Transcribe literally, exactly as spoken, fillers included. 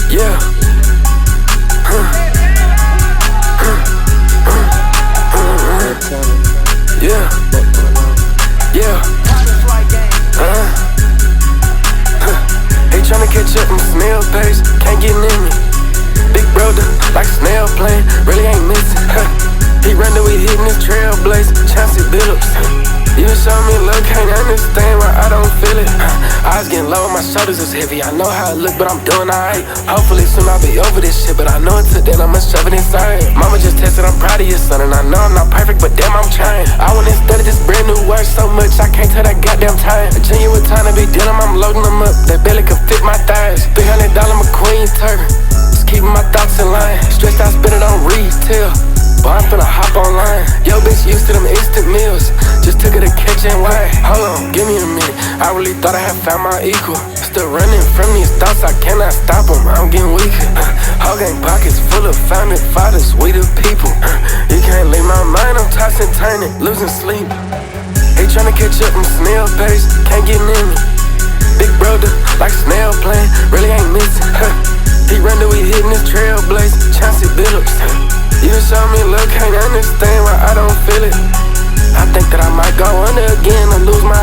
Yeah. Huh. Huh. Huh. Yeah. Yeah. Uh. Huh. They tryna catch up in snail pace, can't get near me. Big brother, like a snail plane, really ain't missing. Huh. He run the way hitting his trailblaze, Chauncey Billups. You show me love, can't understand why I don't feel it. I was getting low, my shoulders is heavy. I know how it look, but I'm doing alright. Hopefully soon I'll be over this shit, but I know it took that I'ma shove it inside. Mama just tested, I'm proud of your son, and I know I'm not perfect, but damn, I'm trying. I went and studied this brand new word so much, I can't tell that goddamn time. A genuine time to be dealing, I'm loading them up. That belly can fit my thighs. Three hundred dollar McQueen turban, just keeping my thoughts in line. Stressed out, spend it on retail. Boy, I'm finna hop online. Yo, bitch used to them instant meals. Just took her to kitchen wine. Hold on, give me a minute. I really thought I had found my equal. Still running from these thoughts, I cannot stop them. I'm getting weaker. Whole gang pockets full of founding fathers, sweeter people. You can't leave my mind, I'm tossing, turning, losing sleep. They tryna catch up in snail pace, can't get near me. Big brother, like a snail plane, really ain't missing. He run the way hitting his trailblaze, Chauncey Billups. You show me love, can't understand why I don't feel it. I think that I might go under again or lose my